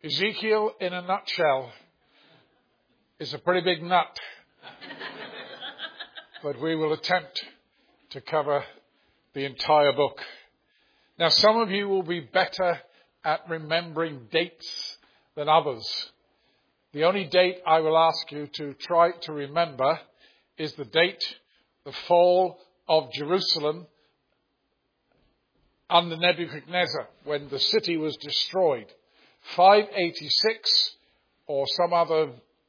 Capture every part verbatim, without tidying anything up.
Ezekiel, in a nutshell, is a pretty big nut. But we will attempt to cover the entire book. Now, some of you will be better at remembering dates than others. The only date I will ask you to try to remember is the date, the fall of Jerusalem under Nebuchadnezzar, when the city was destroyed. five eighty-six, or some other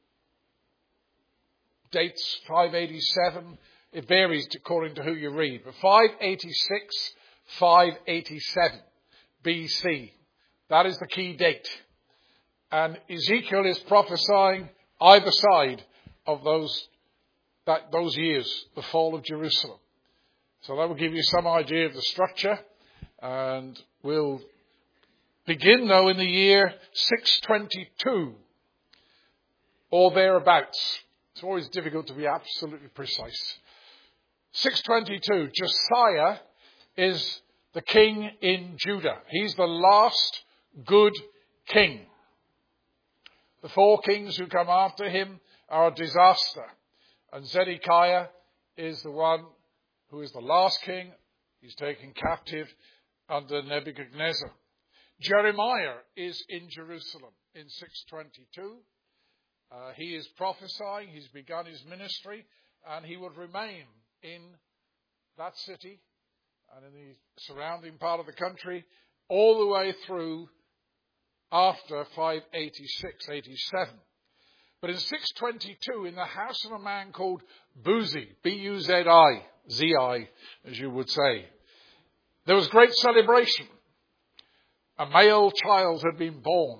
dates, five eighty-seven. It varies according to who you read. But five eighty-six, five eighty-seven B C. That is the key date. And Ezekiel is prophesying either side of those, that, those years, the fall of Jerusalem. So that will give you some idea of the structure. And we'll begin, though, in the year six twenty-two, or thereabouts. It's always difficult to be absolutely precise. six twenty-two, Josiah is the king in Judah. He's the last good king. The four kings who come after him are a disaster. And Zedekiah is the one who is the last king. He's taken captive under Nebuchadnezzar. Jeremiah is in Jerusalem in six twenty-two. Uh, he is prophesying. He's begun his ministry, and he would remain in that city and in the surrounding part of the country all the way through after five eighty-six, eighty-seven. But in six twenty-two, in the house of a man called Buzi, B U Z I, Z I, as you would say, there was great celebration. A male child had been born,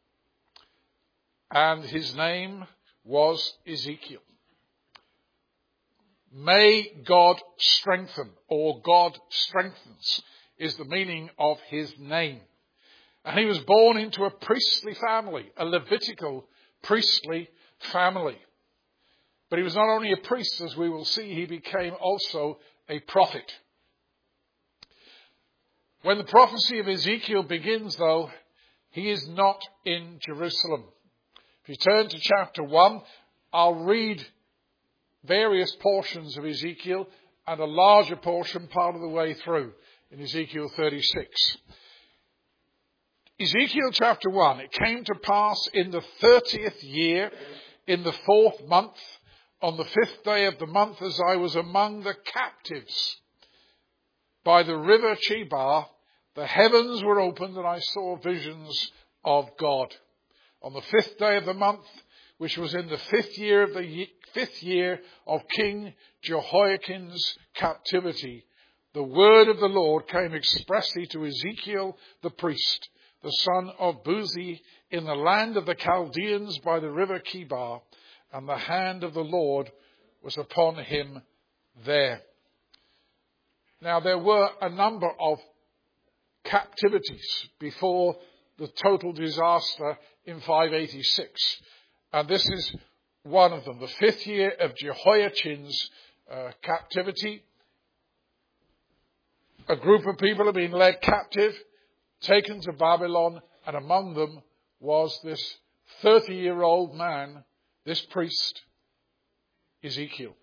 and his name was Ezekiel. May God strengthen, or God strengthens, is the meaning of his name. And he was born into a priestly family, a Levitical priestly family. But he was not only a priest, as we will see, he became also a prophet. When the prophecy of Ezekiel begins, though, he is not in Jerusalem. If you turn to chapter one, I'll read various portions of Ezekiel and a larger portion part of the way through in Ezekiel thirty-six. Ezekiel chapter one, it came to pass in the thirtieth year, in the fourth month, on the fifth day of the month, as I was among the captives by the river Chebar, the heavens were opened and I saw visions of God. On the fifth day of the month, which was in the fifth year of the ye- fifth year of King Jehoiakim's captivity, the word of the Lord came expressly to Ezekiel the priest, the son of Buzi, in the land of the Chaldeans by the river Chebar, and the hand of the Lord was upon him there. Now there were a number of captivities before the total disaster in five eighty-six. And this is one of them. The fifth year of Jehoiakim's uh, captivity. A group of people have been led captive, taken to Babylon, and among them was this thirty-year-old man, this priest, Ezekiel.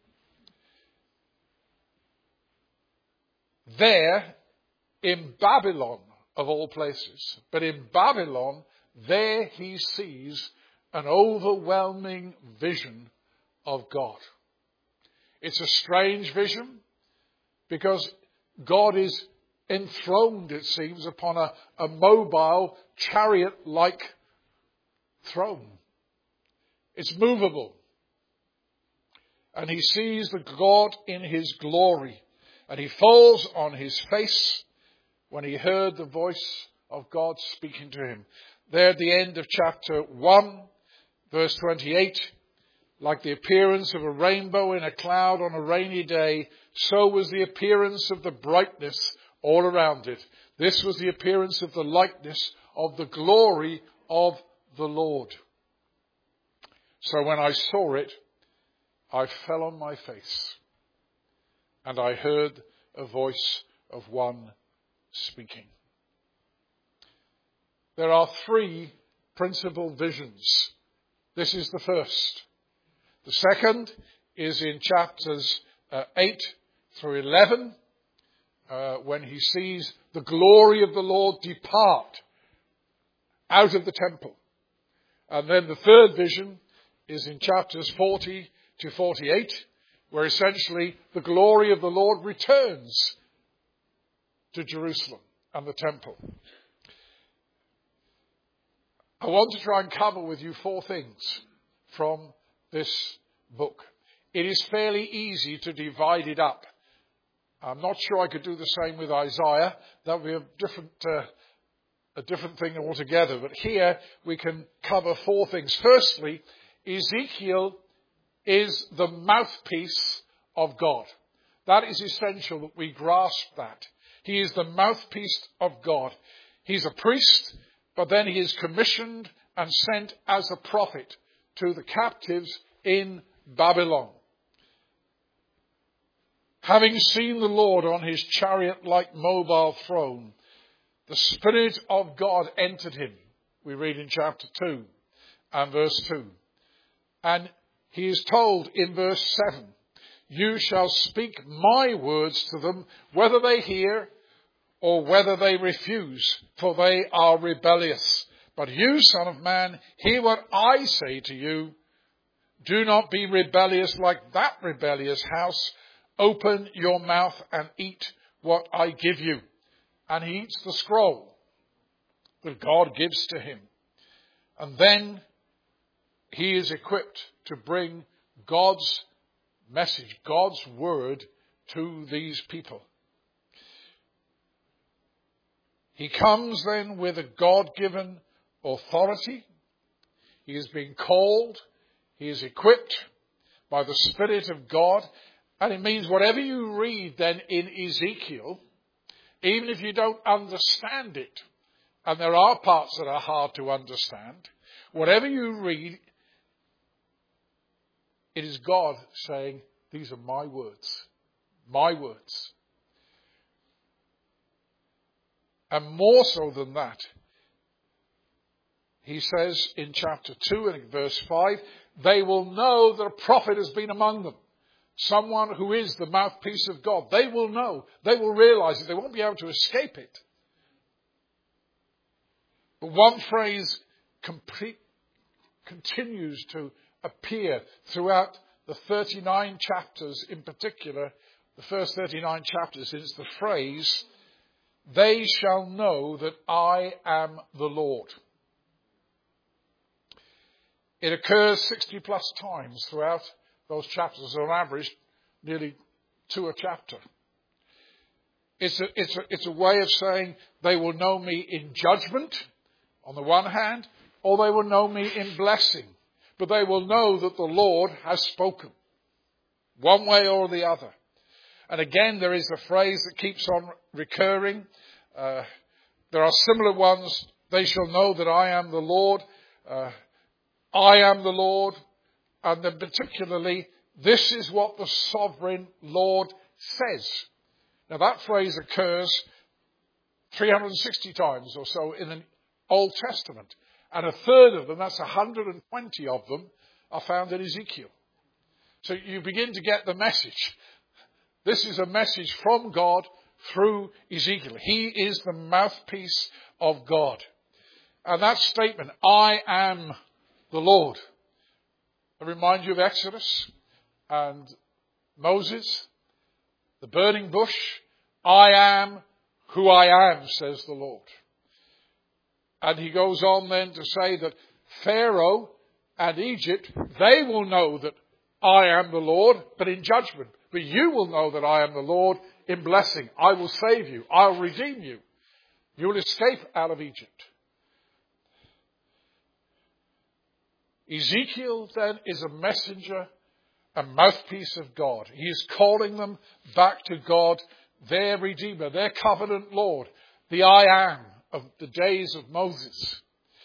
There, in Babylon, of all places, but in Babylon, there he sees an overwhelming vision of God. It's a strange vision because God is enthroned, it seems, upon a, a mobile chariot-like throne. It's movable. And he sees the God in his glory. And he falls on his face when he heard the voice of God speaking to him. There at the end of chapter one, verse twenty-eight, like the appearance of a rainbow in a cloud on a rainy day, so was the appearance of the brightness all around it. This was the appearance of the likeness of the glory of the Lord. So when I saw it, I fell on my face, and I heard a voice of one speaking. There are three principal visions. This is the first. The second is in chapters uh, eight through eleven, uh, when he sees the glory of the Lord depart out of the temple. And then the third vision is in chapters forty to forty-eight, where essentially the glory of the Lord returns to Jerusalem and the temple. I want to try and cover with you four things from this book. It is fairly easy to divide it up. I'm not sure I could do the same with Isaiah. That would be a different, uh, a different thing altogether. But here we can cover four things. Firstly, Ezekiel is the mouthpiece of God. That is essential that we grasp that. He is the mouthpiece of God. He's a priest, but then he is commissioned and sent as a prophet to the captives in Babylon. Having seen the Lord on his chariot-like mobile throne, the Spirit of God entered him, we read in chapter two and verse two. And he is told in verse seven, you shall speak my words to them, whether they hear or whether they refuse, for they are rebellious. But you, Son of Man, hear what I say to you. Do not be rebellious like that rebellious house. Open your mouth and eat what I give you. And he eats the scroll that God gives to him. And then he is equipped to bring God's message, God's word to these people. He comes then with a God-given authority. He is being called. He is equipped by the Spirit of God. And it means whatever you read then in Ezekiel, even if you don't understand it, and there are parts that are hard to understand, whatever you read, it is God saying, these are my words, my words. And more so than that, he says in chapter two and in verse five, they will know that a prophet has been among them. Someone who is the mouthpiece of God. They will know. They will realize it. They won't be able to escape it. But one phrase complete, continues to appear throughout the thirty-nine chapters, in particular, the first thirty-nine chapters, is the phrase, they shall know that I am the Lord. It occurs sixty plus times throughout those chapters, on average, nearly two a chapter. It's a, it's a, it's a way of saying they will know me in judgment, on the one hand, or they will know me in blessing. But they will know that the Lord has spoken, one way or the other. And again, there is a phrase that keeps on recurring. Uh, there are similar ones. They shall know that I am the Lord. Uh, I am the Lord. And then particularly, this is what the sovereign Lord says. Now that phrase occurs three hundred sixty times or so in the Old Testament. And a third of them, that's one hundred twenty of them, are found in Ezekiel. So you begin to get the message. This is a message from God through Ezekiel. He is the mouthpiece of God. And that statement, I am the Lord, I remind you of Exodus and Moses, the burning bush. I am who I am, says the Lord. And he goes on then to say that Pharaoh and Egypt, they will know that I am the Lord, but in judgment. But you will know that I am the Lord in blessing. I will save you. I'll redeem you. You will escape out of Egypt. Ezekiel then is a messenger, a mouthpiece of God. He is calling them back to God, their Redeemer, their covenant Lord, the I am of the days of Moses.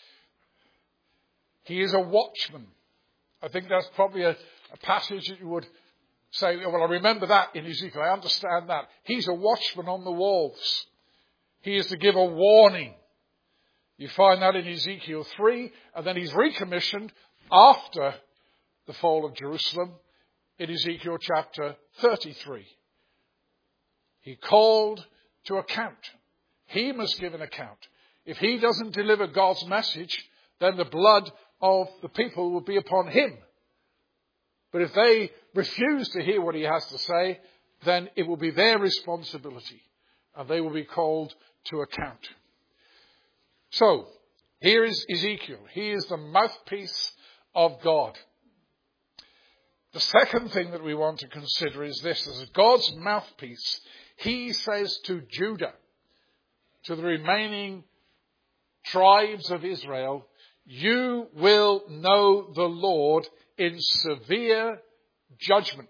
He is a watchman. I think that's probably a, a passage that you would say, well, I remember that in Ezekiel. I understand that. He's a watchman on the walls. He is to give a warning You find that in Ezekiel three, and then he's recommissioned after the fall of Jerusalem in Ezekiel chapter thirty-three. He called to account. He must give an account. If he doesn't deliver God's message, then the blood of the people will be upon him. But if they refuse to hear what he has to say, then it will be their responsibility, and they will be called to account. So, here is Ezekiel. He is the mouthpiece of God. The second thing that we want to consider is this. As God's mouthpiece, he says to Judah, to the remaining tribes of Israel, you will know the Lord in severe judgment.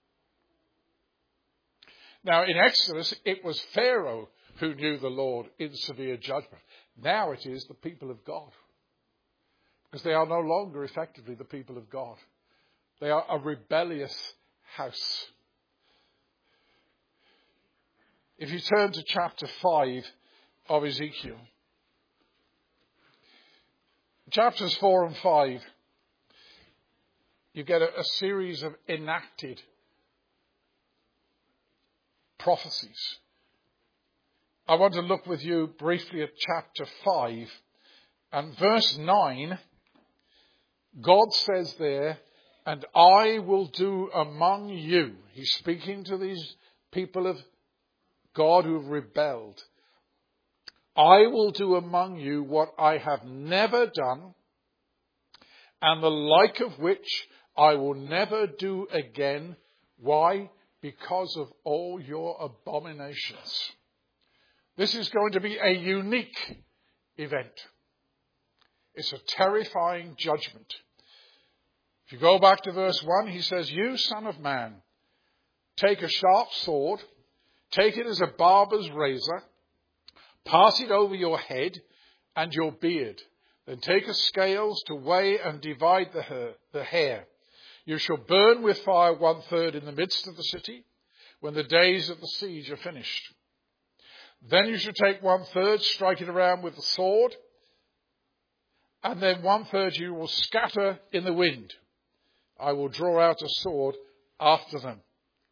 Now, in Exodus, it was Pharaoh who knew the Lord in severe judgment. Now it is the people of God. Because they are no longer effectively the people of God. They are a rebellious house. If you turn to chapter five of Ezekiel, chapters four and five, you get a, a series of enacted prophecies. I want to look with you briefly at chapter five and verse nine. God says there, and I will do among you. He's speaking to these people of God who have rebelled. I will do among you what I have never done, and the like of which I will never do again. Why? Because of all your abominations. This is going to be a unique event. It's a terrifying judgment. If you go back to verse one, he says, you son of man, take a sharp sword, take it as a barber's razor, pass it over your head and your beard. Then take a scales to weigh and divide the hair, the hair. You shall burn with fire one third in the midst of the city when the days of the siege are finished. Then you shall take one third, strike it around with the sword, and then one third you will scatter in the wind. I will draw out a sword after them.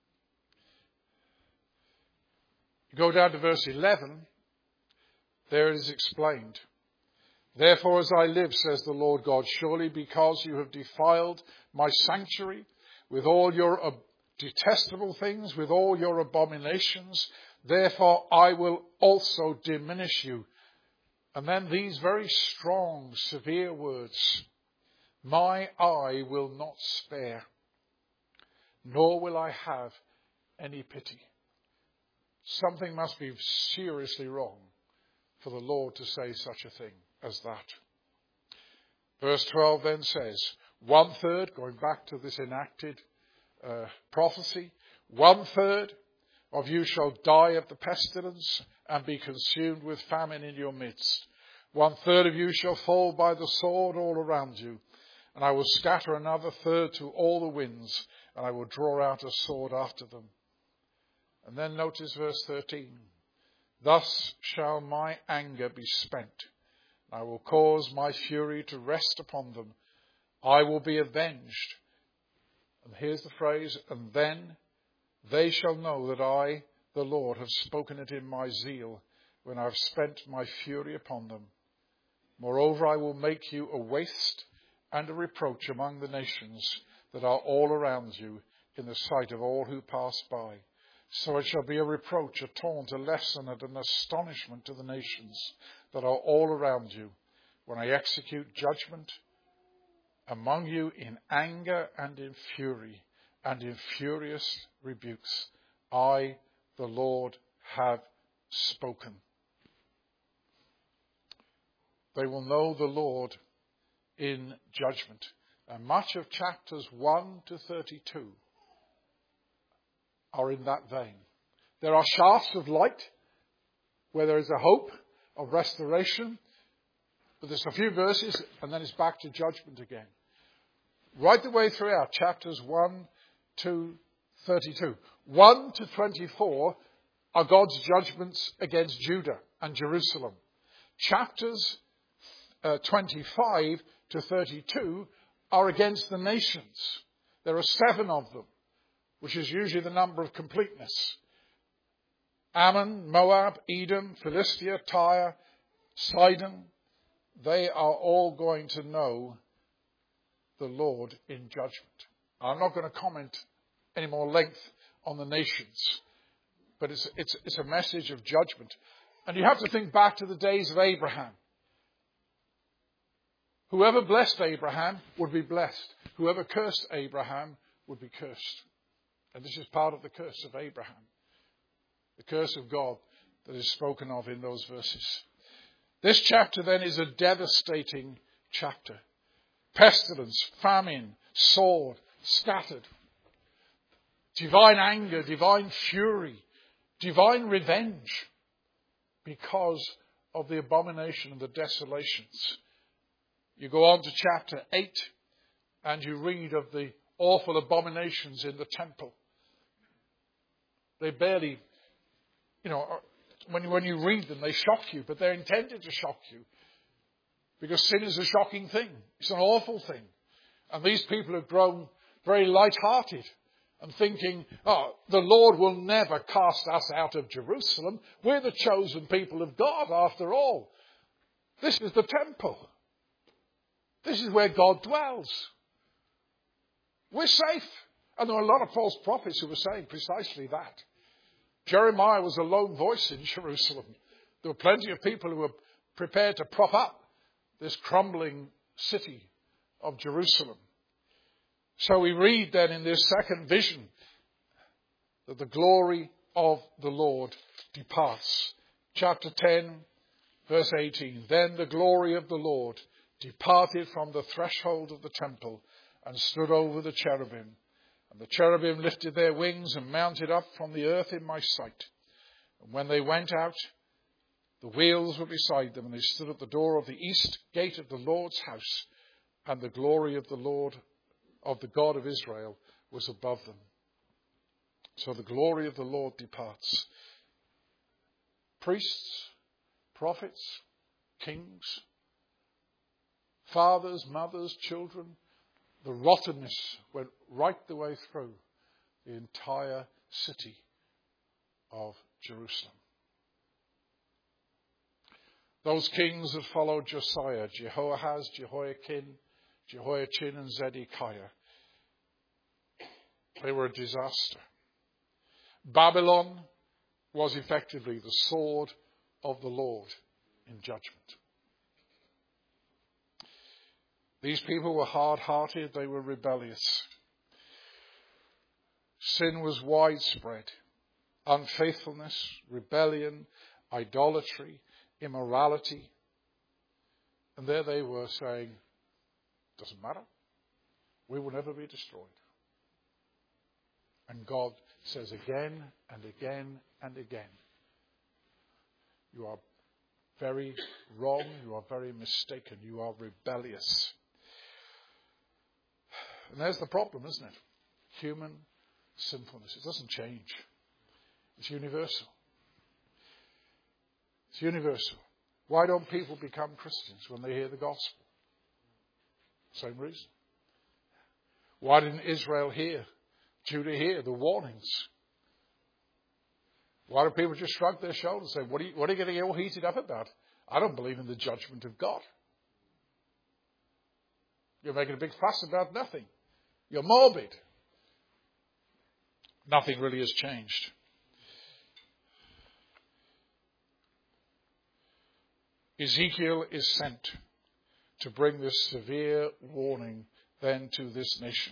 You go down to verse eleven. There it is explained. Therefore, as I live, says the Lord God, surely because you have defiled my sanctuary with all your ab- detestable things, with all your abominations, therefore I will also diminish you. And then these very strong, severe words. My eye will not spare, nor will I have any pity. Something must be seriously wrong for the Lord to say such a thing as that. Verse twelve then says, one third, going back to this enacted uh, prophecy, one third of you shall die of the pestilence and be consumed with famine in your midst. One third of you shall fall by the sword all around you. And I will scatter another third to all the winds, and I will draw out a sword after them. And then notice verse thirteen. Thus shall my anger be spent. I will cause my fury to rest upon them. I will be avenged. And here's the phrase, and then they shall know that I, the Lord, have spoken it in my zeal, when I have spent my fury upon them. Moreover, I will make you a waste and a reproach among the nations that are all around you in the sight of all who pass by. So it shall be a reproach, a taunt, a lesson, and an astonishment to the nations that are all around you when I execute judgment among you in anger and in fury and in furious rebukes. I, the Lord, have spoken. They will know the Lord in judgment. And much of chapters one to thirty-two are in that vein. There are shafts of light where there is a hope of restoration, but there's a few verses and then it's back to judgment again. Right the way throughout chapters one to thirty-two. one to twenty-four are God's judgments against Judah and Jerusalem. Chapters uh, twenty-five to thirty-two are against the nations. There are seven of them, which is usually the number of completeness. Ammon, Moab, Edom, Philistia, Tyre, Sidon, they are all going to know the Lord in judgment. I'm not going to comment any more length on the nations, but it's, it's, it's a message of judgment. And you have to think back to the days of Abraham. Whoever blessed Abraham would be blessed. Whoever cursed Abraham would be cursed. And this is part of the curse of Abraham. The curse of God that is spoken of in those verses. This chapter then is a devastating chapter. Pestilence, famine, sword, scattered. Divine anger, divine fury, divine revenge because of the abomination and the desolations. You go on to chapter eight and you read of the awful abominations in the temple. They barely, you know, when you, when you read them, they shock you, but they're intended to shock you. Because sin is a shocking thing. It's an awful thing. And these people have grown very light-hearted and thinking, oh, the Lord will never cast us out of Jerusalem. We're the chosen people of God after all. This is the temple. This is where God dwells. We're safe. And there were a lot of false prophets who were saying precisely that. Jeremiah was a lone voice in Jerusalem. There were plenty of people who were prepared to prop up this crumbling city of Jerusalem. So we read then in this second vision that the glory of the Lord departs. Chapter ten, verse eighteen. Then the glory of the Lord departed from the threshold of the temple and stood over the cherubim. And the cherubim lifted their wings and mounted up from the earth in my sight. And when they went out, the wheels were beside them, and they stood at the door of the east gate of the Lord's house, and the glory of the Lord, of the God of Israel, was above them. So the glory of the Lord departs. Priests, prophets, kings, fathers, mothers, children, the rottenness went right the way through the entire city of Jerusalem. Those kings that followed Josiah, Jehoahaz, Jehoiakim, Jehoiachin and Zedekiah, they were a disaster. Babylon was effectively the sword of the Lord in judgment. These people were hard-hearted, they were rebellious. Sin was widespread. Unfaithfulness, rebellion, idolatry, immorality. And there they were saying, doesn't matter. We will never be destroyed. And God says again and again and again, you are very wrong, you are very mistaken, you are rebellious. And there's the problem, isn't it? Human sinfulness. It doesn't change. It's universal. It's universal. Why don't people become Christians when they hear the gospel? Same reason. Why didn't Israel hear, Judah hear the warnings? Why do people just shrug their shoulders and say, what are you, what are you getting all heated up about? I don't believe in the judgment of God. You're making a big fuss about nothing. You're morbid. Nothing really has changed. Ezekiel is sent to bring this severe warning then to this nation.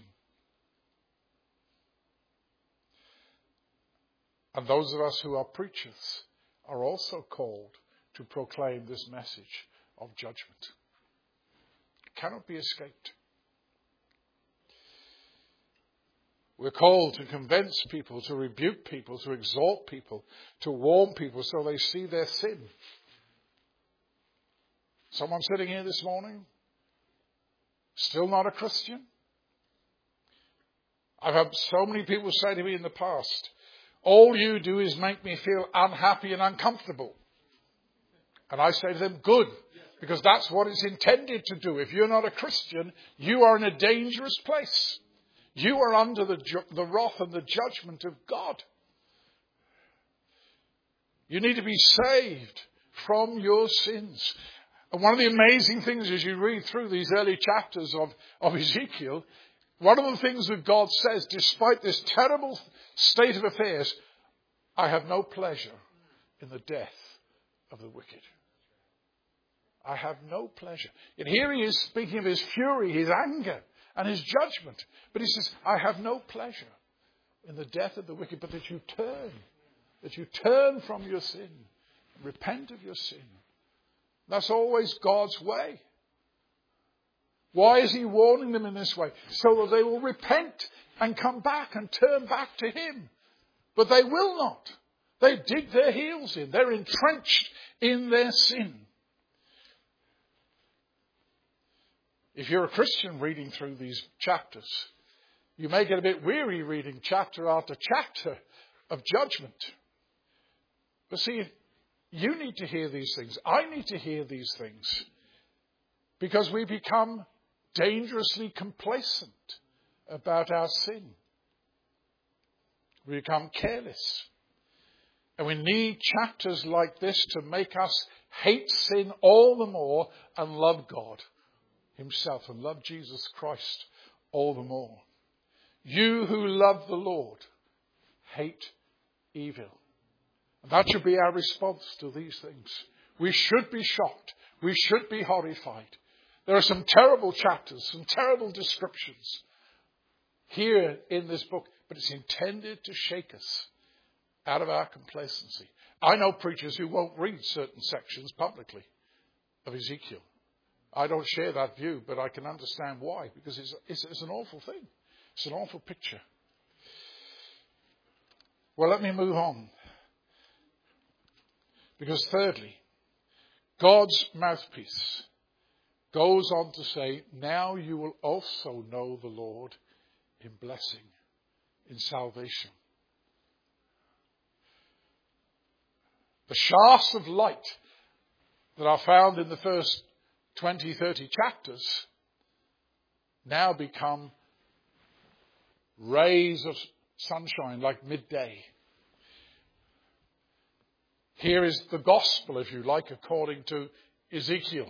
And those of us who are preachers are also called to proclaim this message of judgment. It cannot be escaped. We're called to convince people, to rebuke people, to exhort people, to warn people so they see their sin. Someone sitting here this morning, still not a Christian? I've had so many people say to me in the past, all you do is make me feel unhappy and uncomfortable. And I say to them, good, Because that's what it's intended to do. If you're not a Christian, you are in a dangerous place. You are under the, ju- the wrath and the judgment of God. You need to be saved from your sins. And one of the amazing things as you read through these early chapters of, of Ezekiel, one of the things that God says, despite this terrible state of affairs, I have no pleasure in the death of the wicked. I have no pleasure. And here he is speaking of his fury, his anger, and his judgment. But he says, I have no pleasure in the death of the wicked, but that you turn, that you turn from your sin, and repent of your sin. That's always God's way. Why is he warning them in this way? So that they will repent and come back and turn back to him. But they will not. They dig their heels in. They're entrenched in their sin. If you're a Christian reading through these chapters, you may get a bit weary reading chapter after chapter of judgment. But see, you need to hear these things. I need to hear these things. Because we become dangerously complacent about our sin. We become careless. And we need chapters like this to make us hate sin all the more and love God himself and love Jesus Christ all the more. You who love the Lord, hate evil. And that should be our response to these things. We should be shocked. We should be horrified. There are some terrible chapters, some terrible descriptions here in this book, but it's intended to shake us out of our complacency. I know preachers who won't read certain sections publicly of Ezekiel. I don't share that view, but I can understand why, because it's, it's, it's an awful thing. It's an awful picture. Well, let me move on. Because thirdly, God's mouthpiece goes on to say, now you will also know the Lord in blessing, in salvation. The shafts of light that are found in the first twenty, thirty chapters now become rays of sunshine like midday. Here is the gospel, if you like, according to Ezekiel.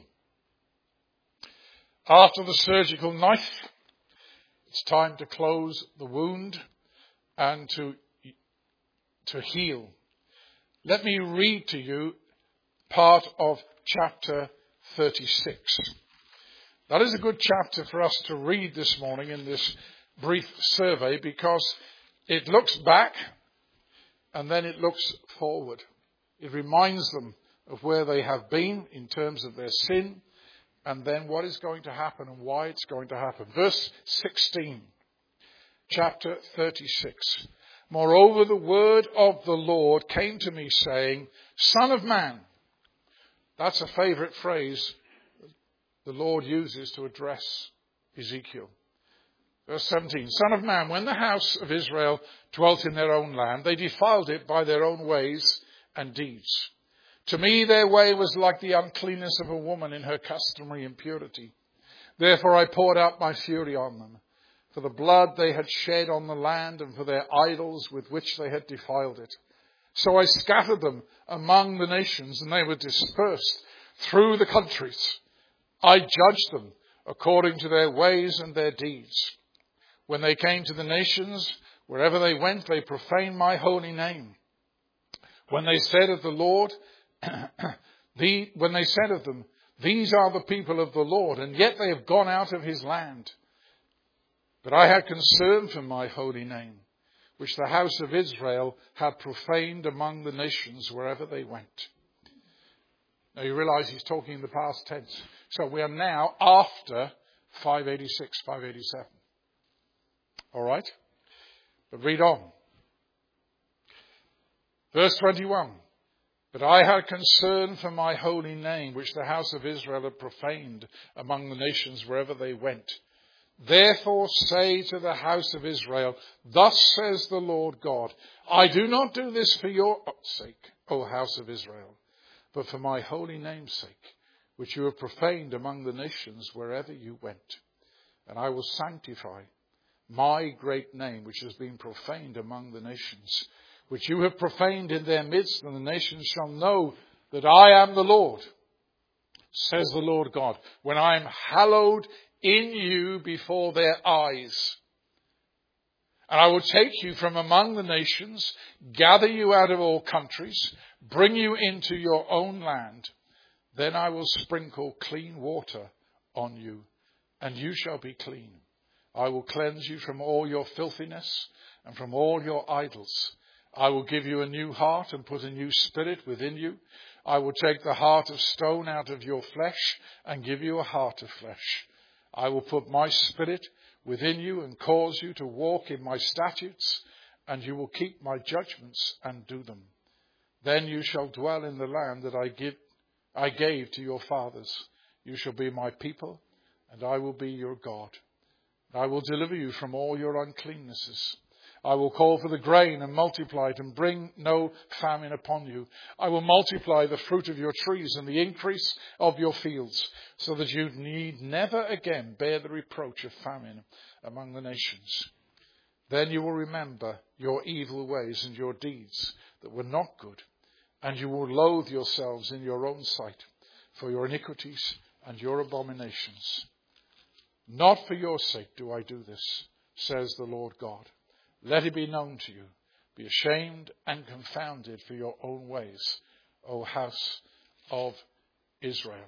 After the surgical knife, it's time to close the wound and to, to heal. Let me read to you part of chapter thirty-six. That is a good chapter for us to read this morning in this brief survey because it looks back and then it looks forward. It reminds them of where they have been in terms of their sin and then what is going to happen and why it's going to happen. Verse sixteen, chapter thirty-six. Moreover, the word of the Lord came to me saying, Son of man. That's a favourite phrase the Lord uses to address Ezekiel. Verse seventeen, Son of man, when the house of Israel dwelt in their own land, they defiled it by their own ways and deeds. To me their way was like the uncleanness of a woman in her customary impurity. Therefore I poured out my fury on them, for the blood they had shed on the land and for their idols with which they had defiled it. So I scattered them among the nations, and they were dispersed through the countries. I judged them according to their ways and their deeds. When they came to the nations, wherever they went, they profaned my holy name. When they said of the Lord, the, when they said of them, these are the people of the Lord, and yet they have gone out of his land. But I had concern for my holy name, which the house of Israel had profaned among the nations wherever they went. Now you realize he's talking in the past tense. So we are now after five eighty-six, five eighty-seven. All right? But read on. Verse twenty-one. But I had concern for my holy name, which the house of Israel had profaned among the nations wherever they went. Therefore say to the house of Israel, thus says the Lord God, I do not do this for your sake, O house of Israel, but for my holy name's sake, which you have profaned among the nations wherever you went. And I will sanctify my great name, which has been profaned among the nations, which you have profaned in their midst, and the nations shall know that I am the Lord, says the Lord God, when I am hallowed in you before their eyes. And I will take you from among the nations, gather you out of all countries, bring you into your own land. Then I will sprinkle clean water on you, and you shall be clean. I will cleanse you from all your filthiness and from all your idols. I will give you a new heart and put a new spirit within you. I will take the heart of stone out of your flesh and give you a heart of flesh. I will put my spirit within you and cause you to walk in my statutes, and you will keep my judgments and do them. Then you shall dwell in the land that I give, I gave to your fathers. You shall be my people, and I will be your God. I will deliver you from all your uncleannesses. I will call for the grain and multiply it, and bring no famine upon you. I will multiply the fruit of your trees and the increase of your fields, so that you need never again bear the reproach of famine among the nations. Then you will remember your evil ways and your deeds that were not good, and you will loathe yourselves in your own sight for your iniquities and your abominations. Not for your sake do I do this, says the Lord God. Let it be known to you. Be ashamed and confounded for your own ways, O house of Israel.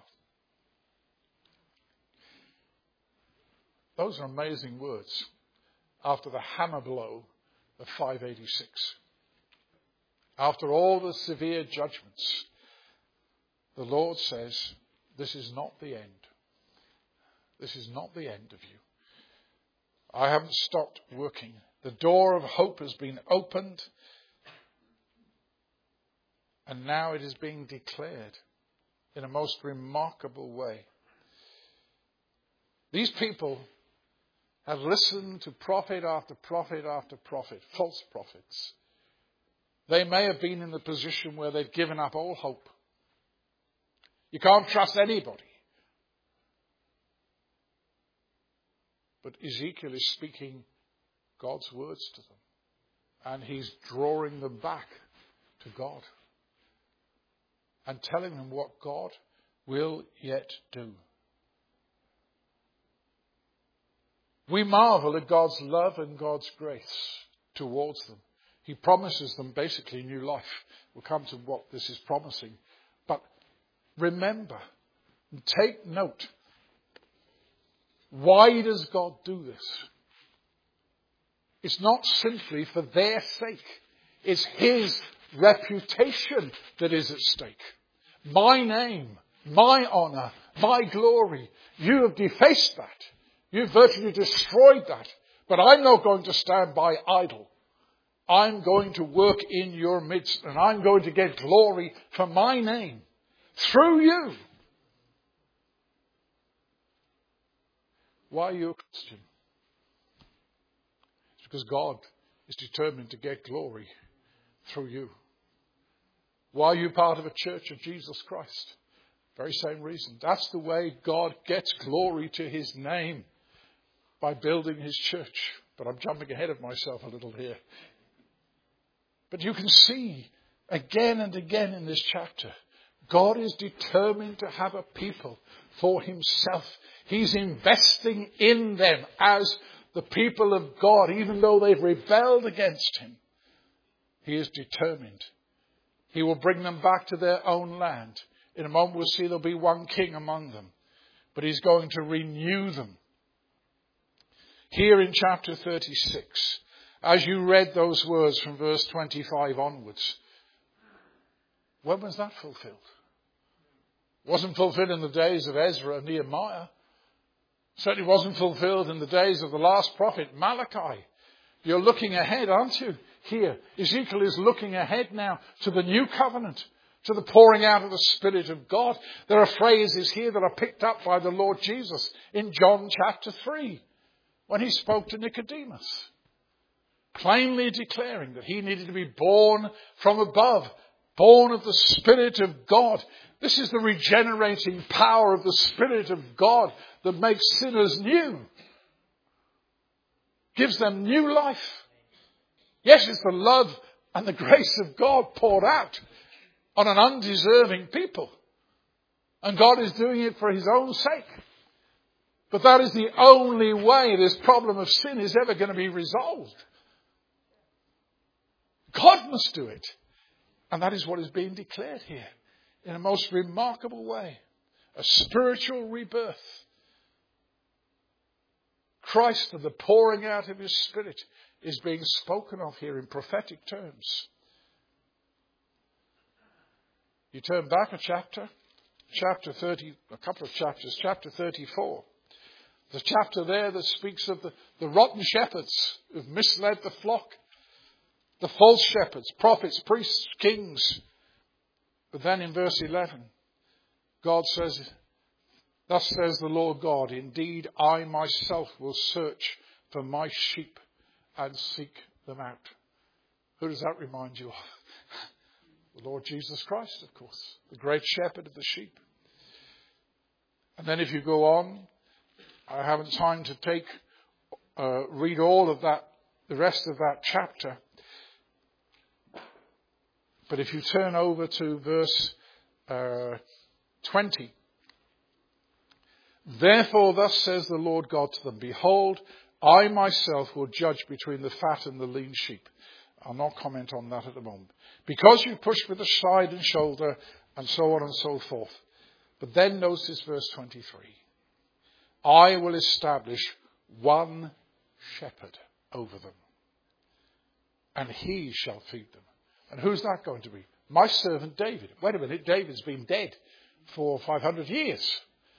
Those are amazing words after the hammer blow of five eighty-six. After all the severe judgments, the Lord says, this is not the end. This is not the end of you. I haven't stopped working. The door of hope has been opened, and now it is being declared in a most remarkable way. These people have listened to prophet after prophet after prophet, false prophets. They may have been in the position where they've given up all hope. You can't trust anybody. But Ezekiel is speaking God's words to them. And he's drawing them back to God. And telling them what God will yet do. We marvel at God's love and God's grace towards them. He promises them basically new life. We'll come to what this is promising. But remember, and take note, why does God do this? It's not simply for their sake. It's his reputation that is at stake. My name, my honor, my glory. You have defaced that. You've virtually destroyed that. But I'm not going to stand by idle. I'm going to work in your midst, and I'm going to get glory for my name through you. Why are you a Christian? It's because God is determined to get glory through you. Why are you part of a church of Jesus Christ? Very same reason. That's the way God gets glory to his name, by building his church. But I'm jumping ahead of myself a little here. But you can see again and again in this chapter, God is determined to have a people for himself. He's investing in them as the people of God, even though they've rebelled against him. He is determined. He will bring them back to their own land. In a moment we'll see there'll be one king among them. But he's going to renew them. Here in chapter thirty-six, as you read those words from verse twenty-five onwards, when was that fulfilled? It wasn't fulfilled in the days of Ezra and Nehemiah. Certainly wasn't fulfilled in the days of the last prophet, Malachi. You're looking ahead, aren't you? Here, Ezekiel is looking ahead now to the new covenant, to the pouring out of the Spirit of God. There are phrases here that are picked up by the Lord Jesus in John chapter three, when he spoke to Nicodemus, plainly declaring that he needed to be born from above, born of the Spirit of God. This is the regenerating power of the Spirit of God that makes sinners new. Gives them new life. Yes, it's the love and the grace of God poured out on an undeserving people. And God is doing it for his own sake. But that is the only way this problem of sin is ever going to be resolved. God must do it. And that is what is being declared here in a most remarkable way. A spiritual rebirth. Christ and the pouring out of his Spirit is being spoken of here in prophetic terms. You turn back a chapter, chapter thirty, a couple of chapters, chapter thirty-four. The chapter there that speaks of the, the rotten shepherds who've misled the flock. The false shepherds, prophets, priests, kings. But then in verse eleven, God says, thus says the Lord God, indeed I myself will search for my sheep and seek them out. Who does that remind you of? The Lord Jesus Christ, of course, the great shepherd of the sheep. And then if you go on, I haven't time to take, uh, read all of that, the rest of that chapter. But if you turn over to verse uh, twenty. Therefore thus says the Lord God to them, behold, I myself will judge between the fat and the lean sheep. I'll not comment on that at the moment. Because you pushed with the side and shoulder and so on and so forth. But then notice verse twenty-three. I will establish one shepherd over them, and he shall feed them. And who's that going to be? My servant David. Wait a minute, David's been dead for five hundred years.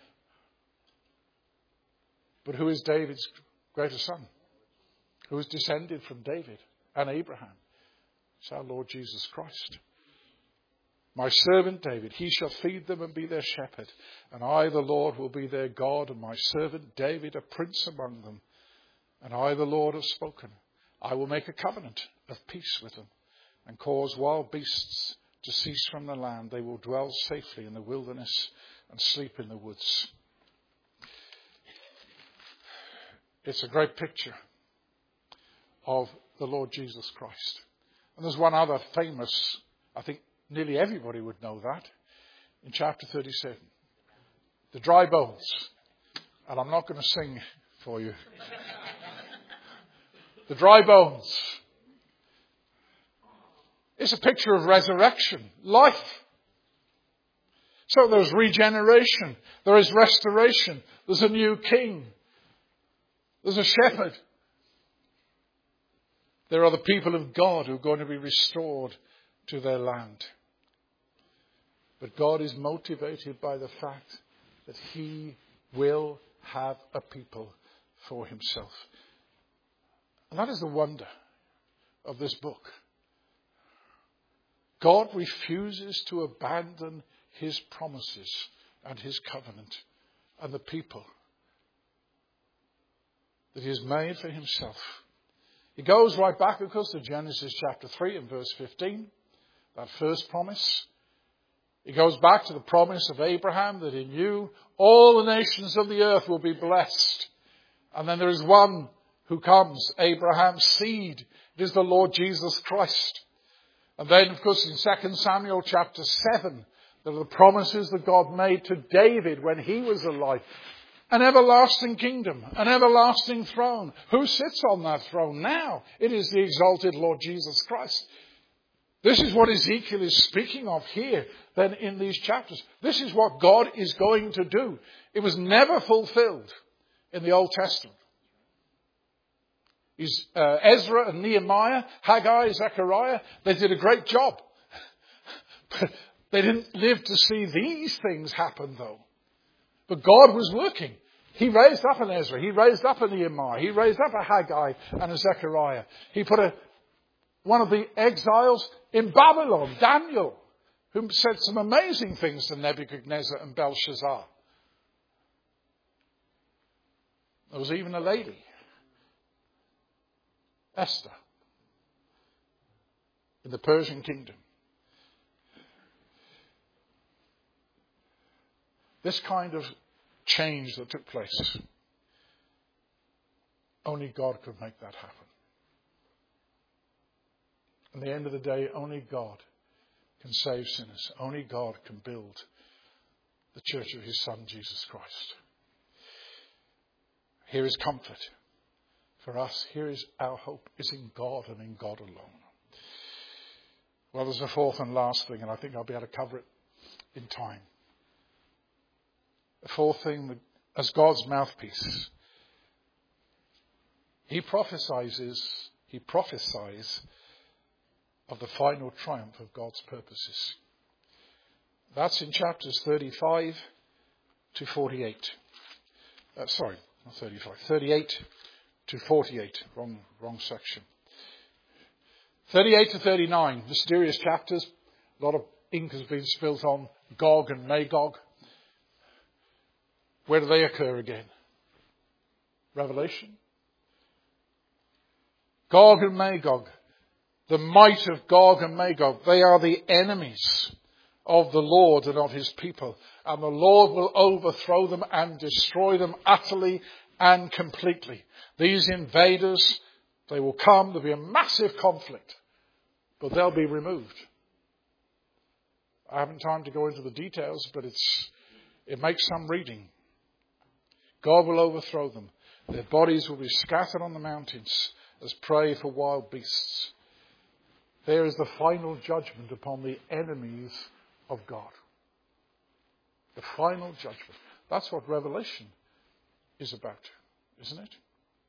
But who is David's greatest son? Who is descended from David and Abraham? It's our Lord Jesus Christ. My servant David, he shall feed them and be their shepherd. And I, the Lord, will be their God, and my servant David a prince among them. And I, the Lord, have spoken. I will make a covenant of peace with them, and cause wild beasts to cease from the land. They will dwell safely in the wilderness and sleep in the woods. It's a great picture of the Lord Jesus Christ. And there's one other famous, I think nearly everybody would know that, in chapter thirty-seven. The dry bones. And I'm not going to sing for you. The dry bones. It's a picture of resurrection, life. So there's regeneration, there is restoration, there's a new king, there's a shepherd. There are the people of God who are going to be restored to their land. But God is motivated by the fact that he will have a people for himself. And that is the wonder of this book. God refuses to abandon his promises and his covenant and the people that he has made for himself. He goes right back, of course, to Genesis chapter three and verse fifteen, that first promise. He goes back to the promise of Abraham that in you all the nations of the earth will be blessed. And then there is one who comes, Abraham's seed. It is the Lord Jesus Christ. And then, of course, in Second Samuel chapter seven, there are the promises that God made to David when he was alive. An everlasting kingdom, an everlasting throne. Who sits on that throne now? It is the exalted Lord Jesus Christ. This is what Ezekiel is speaking of here, then in these chapters. This is what God is going to do. It was never fulfilled in the Old Testament. Is uh, Ezra and Nehemiah, Haggai, Zechariah, they did a great job. But they didn't live to see these things happen, though. But God was working. He raised up an Ezra. He raised up a Nehemiah. He raised up a Haggai and a Zechariah. He put a, one of the exiles in Babylon, Daniel, who said some amazing things to Nebuchadnezzar and Belshazzar. There was even a lady, Esther, in the Persian kingdom. This kind of change that took place, only God could make that happen. At the end of the day, only God can save sinners. Only God can build the church of his Son, Jesus Christ. Here is comfort for us. Here is our hope. It's in God and in God alone. Well, there's a fourth and last thing, and I think I'll be able to cover it in time. The fourth thing, that as God's mouthpiece, he prophesies, he prophesies of the final triumph of God's purposes. That's in chapters thirty-five to forty-eight. Uh, sorry, not thirty-five. thirty-eight to forty-eight. Wrong, wrong section. thirty-eight to thirty-nine, mysterious chapters. A lot of ink has been spilt on Gog and Magog. Where do they occur again? Revelation. Gog and Magog. The might of Gog and Magog. They are the enemies of the Lord and of his people. And the Lord will overthrow them and destroy them utterly and completely. These invaders, they will come. There'll be a massive conflict. But they'll be removed. I haven't time to go into the details, but it's it makes some reading. God will overthrow them. Their bodies will be scattered on the mountains as prey for wild beasts. There is the final judgment upon the enemies of God. The final judgment. That's what Revelation is about, isn't it?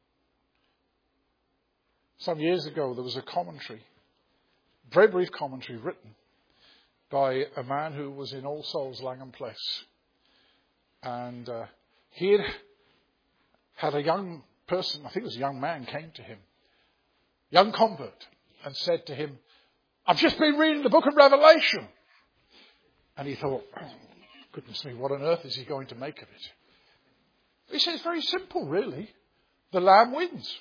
Some years ago there was a commentary, very brief commentary written by a man who was in All Souls Langham Place. And uh, he had had a young person, I think it was a young man, came to him, young convert, and said to him, I've just been reading the book of Revelation. And he thought, oh, goodness me, what on earth is he going to make of it? He said, it's very simple, really. The Lamb wins.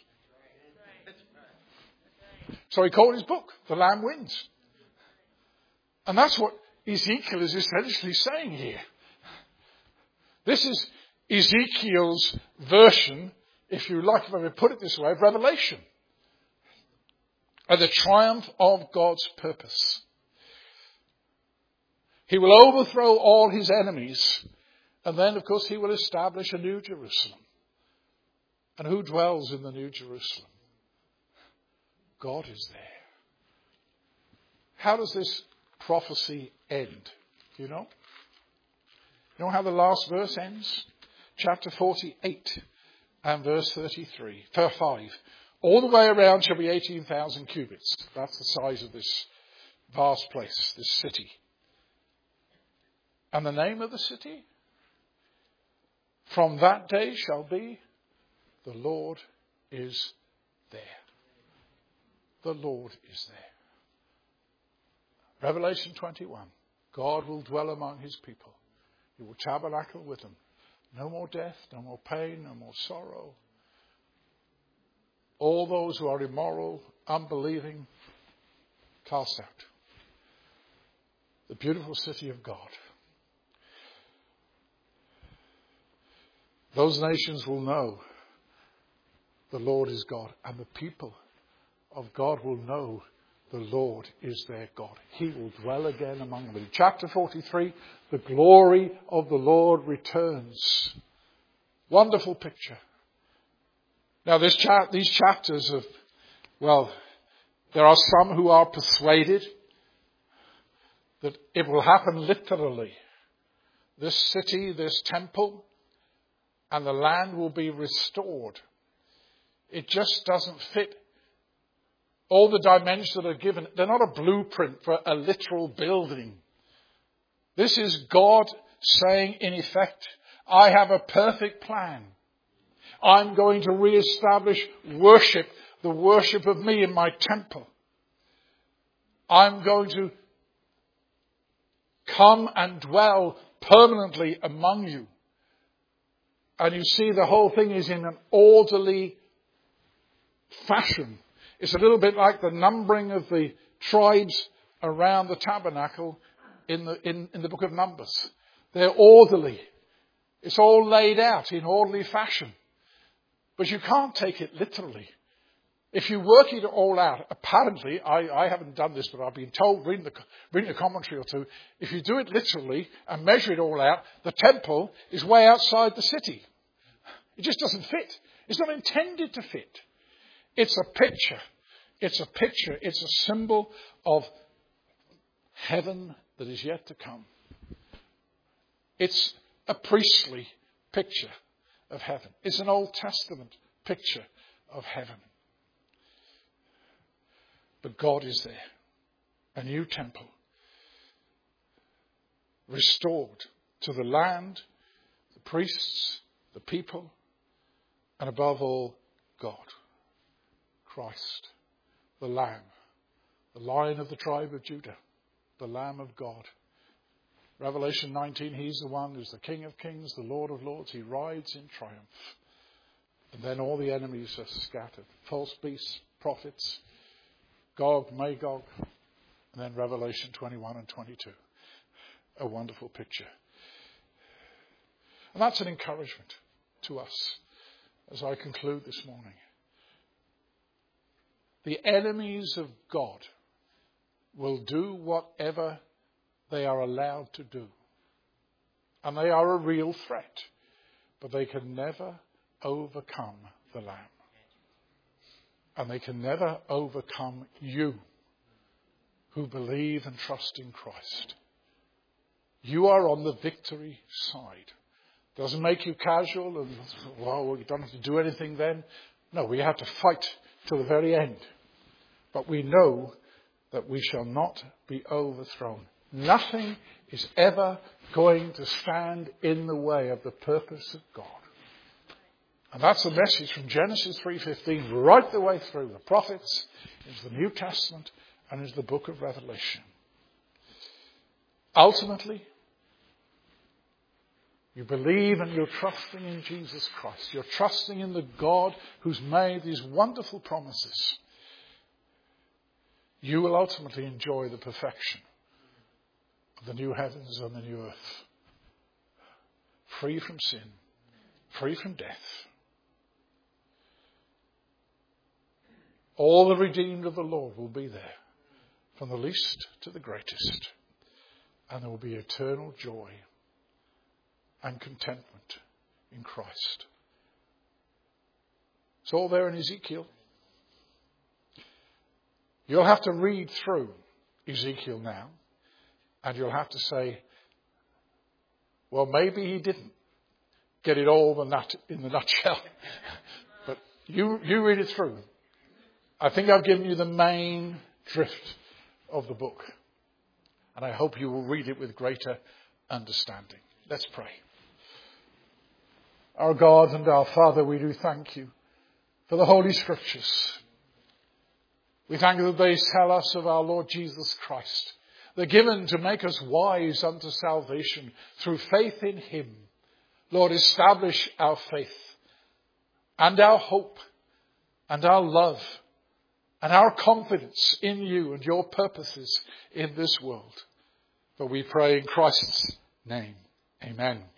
So he called his book, The Lamb Wins. And that's what Ezekiel is essentially saying here. This is Ezekiel's version, if you like, if I may put it this way, of Revelation. And the triumph of God's purpose. He will overthrow all his enemies. And then, of course, he will establish a new Jerusalem. And who dwells in the new Jerusalem? God is there. How does this prophecy end? Do you know? You know how the last verse ends? Chapter forty-eight and verse thirty-three. Verse five. All the way around shall be eighteen thousand cubits. That's the size of this vast place, this city. And the name of the city? From that day shall be, the Lord is there. The Lord is there. Revelation twenty-one. God will dwell among his people. He will tabernacle with them. No more death, no more pain, no more sorrow. All those who are immoral, unbelieving, cast out. The beautiful city of God. Those nations will know the Lord is God, and the people of God will know the Lord is their God. He will dwell again among them. In chapter forty-three, the glory of the Lord returns. Wonderful picture. Now, this cha- these chapters of, well, there are some who are persuaded that it will happen literally. This city, this temple, and the land will be restored. It just doesn't fit all the dimensions that are given. They're not a blueprint for a literal building. This is God saying, in effect, I have a perfect plan. I'm going to re-establish worship, the worship of me in my temple. I'm going to come and dwell permanently among you. And you see the whole thing is in an orderly fashion. It's a little bit like the numbering of the tribes around the tabernacle in the, in, in the book of Numbers. They're orderly. It's all laid out in orderly fashion. But you can't take it literally. If you work it all out, apparently, I, I haven't done this, but I've been told, reading the, reading a commentary or two, if you do it literally and measure it all out, the temple is way outside the city. It just doesn't fit. It's not intended to fit. It's a picture. It's a picture. It's a symbol of heaven that is yet to come. It's a priestly picture of heaven. It's an Old Testament picture of heaven. But God is there. A new temple. Restored to the land, the priests, the people, and above all, God. Christ, the Lamb, the Lion of the tribe of Judah, the Lamb of God. Revelation nineteen, he's the one who's the King of kings, the Lord of lords. He rides in triumph. And then all the enemies are scattered. False beasts, prophets, Gog, Magog. And then Revelation twenty-one and twenty-two. A wonderful picture. And that's an encouragement to us as I conclude this morning. The enemies of God will do whatever they are allowed to do. And they are a real threat. But they can never overcome the Lamb. And they can never overcome you who believe and trust in Christ. You are on the victory side. Doesn't make you casual and, well, you don't have to do anything then. No, we have to fight to the very end. But we know that we shall not be overthrown. Nothing is ever going to stand in the way of the purpose of God. And that's the message from Genesis three fifteen right the way through the prophets, into the New Testament, and into the book of Revelation. Ultimately, you believe and you're trusting in Jesus Christ. You're trusting in the God who's made these wonderful promises. You will ultimately enjoy the perfection of the new heavens and the new earth. Free from sin, free from death. All the redeemed of the Lord will be there, from the least to the greatest. And there will be eternal joy and contentment in Christ. It's all there in Ezekiel. You'll have to read through Ezekiel now, and you'll have to say, well, maybe he didn't get it all in the nutshell. But you, you read it through. I think I've given you the main drift of the book. And I hope you will read it with greater understanding. Let's pray. Our God and our Father, we do thank you for the Holy Scriptures. We thank you that they tell us of our Lord Jesus Christ. They're given to make us wise unto salvation through faith in him. Lord, establish our faith and our hope and our love and our confidence in you and your purposes in this world. For we pray in Christ's name. Amen.